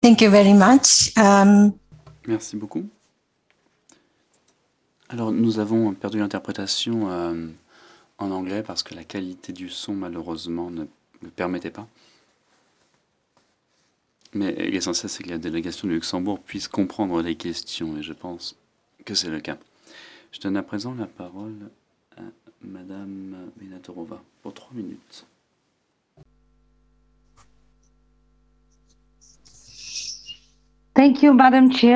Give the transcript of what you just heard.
Thank you very much. Merci beaucoup. Alors, nous avons perdu l'interprétation en anglais parce que la qualité du son, malheureusement, ne permettait pas. Mais l'essentiel, c'est que la délégation du Luxembourg puisse comprendre les questions, et je pense que c'est le cas. Je donne à présent la parole à Madame Benatorova pour 3 minutes. Thank you, Madam Chair.